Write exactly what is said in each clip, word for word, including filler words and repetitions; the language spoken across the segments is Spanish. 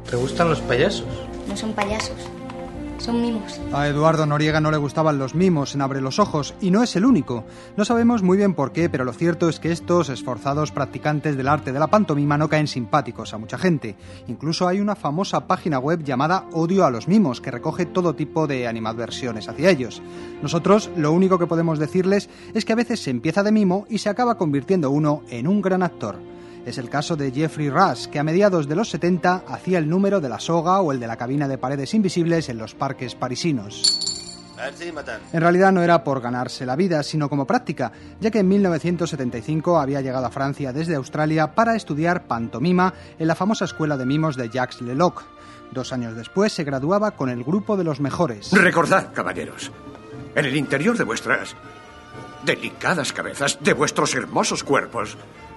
¿Te gustan los payasos? No son payasos, son mimos. A Eduardo Noriega no le gustaban los mimos en Abre los ojos, y no es el único. No sabemos muy bien por qué, pero lo cierto es que estos esforzados practicantes del arte de la pantomima no caen simpáticos a mucha gente. Incluso hay una famosa página web llamada Odio a los mimos, que recoge todo tipo de animadversiones hacia ellos. Nosotros lo único que podemos decirles es que a veces se empieza de mimo y se acaba convirtiendo uno en un gran actor. Es el caso de Geoffrey Rush, que a mediados de los setenta hacía el número de la soga o el de la cabina de paredes invisibles en los parques parisinos. En realidad no era por ganarse la vida, sino como práctica, ya que en mil novecientos setenta y cinco había llegado a Francia desde Australia para estudiar pantomima en la famosa escuela de mimos de Jacques Leloc. Dos años después se graduaba con el grupo de los mejores. Recordad, caballeros, en el interior de vuestras delicadas cabezas, de vuestros hermosos cuerpos,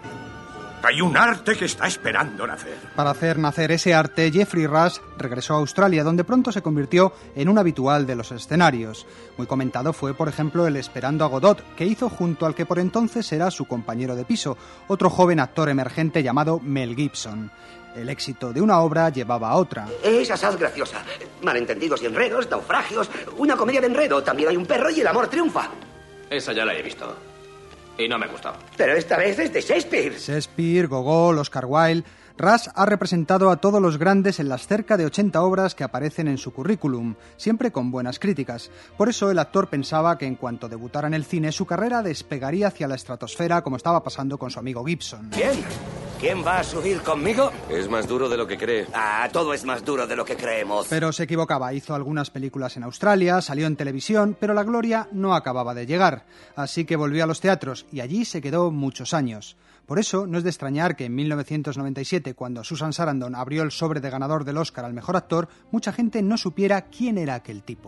hay un arte que está esperando nacer. Para hacer nacer ese arte, Geoffrey Rush regresó a Australia, donde pronto se convirtió en un habitual de los escenarios. Muy comentado fue, por ejemplo, el Esperando a Godot, que hizo junto al que por entonces era su compañero de piso, otro joven actor emergente llamado Mel Gibson. El éxito de una obra llevaba a otra. Es asaz graciosa. Malentendidos y enredos, naufragios, una comedia de enredo. También hay un perro y el amor triunfa. Esa ya la he visto. Y no me gustó. Pero esta vez es de Shakespeare. Shakespeare, Gogol, Oscar Wilde. Rush ha representado a todos los grandes en las cerca de ochenta obras que aparecen en su currículum, siempre con buenas críticas. Por eso el actor pensaba que en cuanto debutara en el cine, su carrera despegaría hacia la estratosfera, como estaba pasando con su amigo Gibson. ¿Quién? ¿Quién va a subir conmigo? Es más duro de lo que cree. Ah, todo es más duro de lo que creemos. Pero se equivocaba. Hizo algunas películas en Australia, salió en televisión, pero la gloria no acababa de llegar. Así que volvió a los teatros y allí se quedó muchos años. Por eso no es de extrañar que en mil novecientos noventa y siete, cuando Susan Sarandon abrió el sobre de ganador del Oscar al mejor actor, mucha gente no supiera quién era aquel tipo.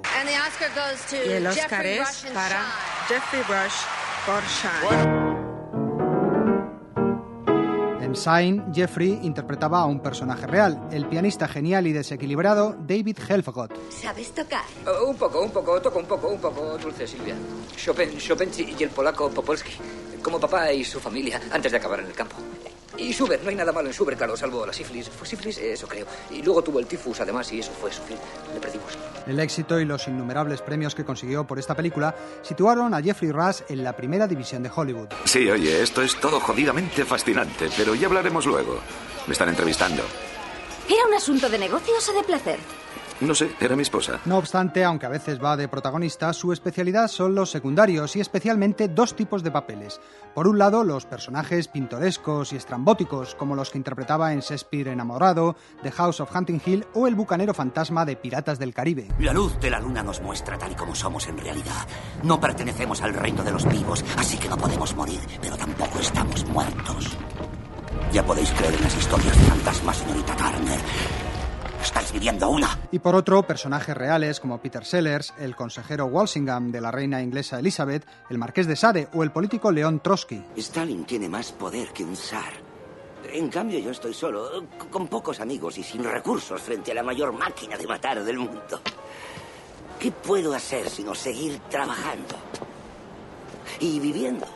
Y el Oscar es para Geoffrey Rush por Shine. En Shine, Geoffrey interpretaba a un personaje real, el pianista genial y desequilibrado David Helfgott. ¿Sabes tocar? Uh, un poco, un poco, toco un poco, un poco, dulce Silvia. Chopin, Chopin y el polaco Popolski. Como papá y su familia, antes de acabar en el campo. Y Schubert, no hay nada malo en Schubert, claro, salvo la sífilis. Fue sífilis, eso creo. Y luego tuvo el tifus, además, y eso fue su fin. Le perdimos. El éxito y los innumerables premios que consiguió por esta película situaron a Geoffrey Rush en la primera división de Hollywood. Sí, oye, esto es todo jodidamente fascinante, pero ya hablaremos luego. Me están entrevistando. ¿Era un asunto de negocios o de placer? No sé, era mi esposa. No obstante, aunque a veces va de protagonista, su especialidad son los secundarios y especialmente dos tipos de papeles. Por un lado, los personajes pintorescos y estrambóticos, como los que interpretaba en Shakespeare Enamorado, The House of Hunting Hill o El bucanero fantasma de Piratas del Caribe. La luz de la luna nos muestra tal y como somos en realidad. No pertenecemos al reino de los vivos, así que no podemos morir, pero tampoco estamos muertos. Ya podéis creer en las historias de fantasmas, señorita Turner. Estáis viviendo una. Y por otro, personajes reales como Peter Sellers, el consejero Walsingham de la reina inglesa Elizabeth, el marqués de Sade o el político León Trotsky. Stalin tiene más poder que un zar. En cambio, yo estoy solo, con pocos amigos y sin recursos frente a la mayor máquina de matar del mundo. ¿Qué puedo hacer sino seguir trabajando y viviendo?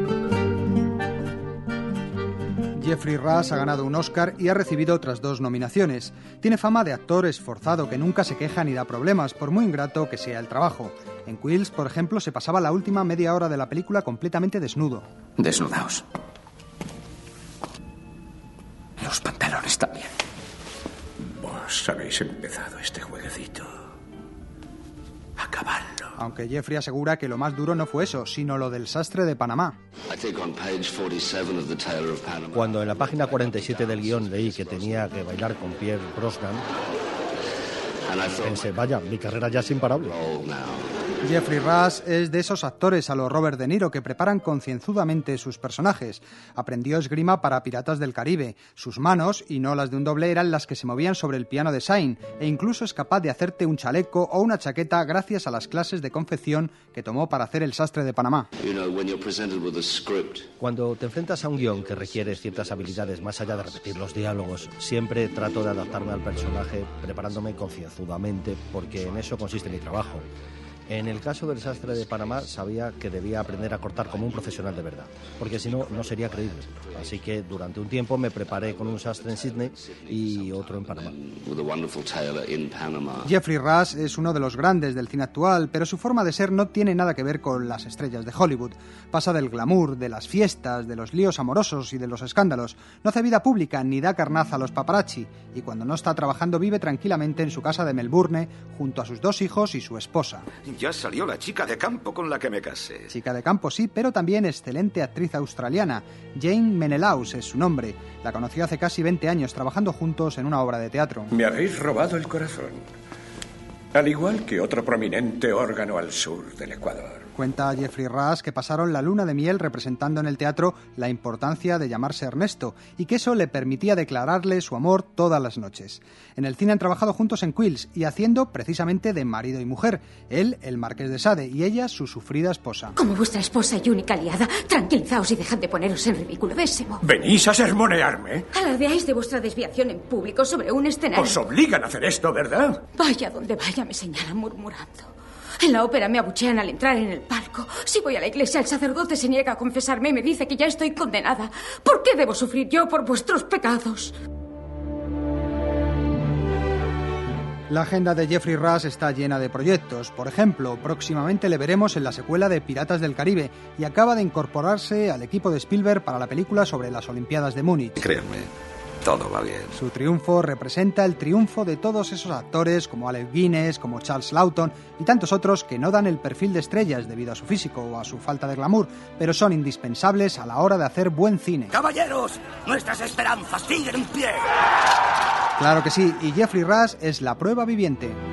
Geoffrey Rush ha ganado un Oscar y ha recibido otras dos nominaciones. Tiene fama de actor esforzado que nunca se queja ni da problemas, por muy ingrato que sea el trabajo. En Quills, por ejemplo, se pasaba la última media hora de la película completamente desnudo. Desnudaos. Los pantalones también. Vos habéis empezado este jueguecito. Acabadlo. Aunque Geoffrey asegura que lo más duro no fue eso, sino lo del sastre de Panamá. Cuando en la página cuarenta y siete del guión leí que tenía que bailar con Pierce Brosnan, pensé, vaya, mi carrera ya es imparable. Geoffrey Rush es de esos actores a lo Robert De Niro que preparan concienzudamente sus personajes. Aprendió esgrima para Piratas del Caribe. Sus manos, y no las de un doble, eran las que se movían sobre el piano de Shine, e incluso es capaz de hacerte un chaleco o una chaqueta gracias a las clases de confección que tomó para hacer El sastre de Panamá. Cuando te enfrentas a un guión que requiere ciertas habilidades más allá de repetir los diálogos, siempre trato de adaptarme al personaje preparándome concienzudamente, porque en eso consiste mi trabajo. En el caso del sastre de Panamá sabía que debía aprender a cortar como un profesional de verdad, porque si no, no sería creíble. Así que durante un tiempo me preparé con un sastre en Sydney y otro en Panamá. Jeffrey Rush es uno de los grandes del cine actual, pero su forma de ser no tiene nada que ver con las estrellas de Hollywood. Pasa del glamour, de las fiestas, de los líos amorosos y de los escándalos. No hace vida pública ni da carnaza a los paparazzi, y cuando no está trabajando vive tranquilamente en su casa de Melbourne junto a sus dos hijos y su esposa. Ya salió la chica de campo con la que me casé. Chica de campo, sí, pero también excelente actriz australiana. Jane Menelaus es su nombre. La conoció hace casi veinte años trabajando juntos en una obra de teatro. Me habéis robado el corazón. Al igual que otro prominente órgano al sur del Ecuador. Cuenta Jeffrey Rush que pasaron la luna de miel representando en el teatro la importancia de llamarse Ernesto y que eso le permitía declararle su amor todas las noches. En el cine han trabajado juntos en Quills y haciendo precisamente de marido y mujer. Él, el marqués de Sade, y ella, su sufrida esposa. Como vuestra esposa y única aliada, tranquilizaos y dejad de poneros en ridículo. Désemo. ¿Venís a sermonearme? Alardeáis de vuestra desviación en público sobre un escenario. Os obligan a hacer esto, ¿verdad? Vaya donde vaya me señalan murmurando. En la ópera me abuchean al entrar en el palco. Si voy a la iglesia, el sacerdote se niega a confesarme y me dice que ya estoy condenada. ¿Por qué debo sufrir yo por vuestros pecados? La agenda de Jeffrey Rush está llena de proyectos. Por ejemplo, próximamente le veremos en la secuela de Piratas del Caribe y acaba de incorporarse al equipo de Spielberg para la película sobre las Olimpiadas de Múnich. Créanme, todo va bien. Su triunfo representa el triunfo de todos esos actores como Alec Guinness, como Charles Lawton y tantos otros que no dan el perfil de estrellas debido a su físico o a su falta de glamour, pero son indispensables a la hora de hacer buen cine. ¡Caballeros! ¡Nuestras esperanzas siguen en pie! Claro que sí, y Jeffrey Rush es la prueba viviente.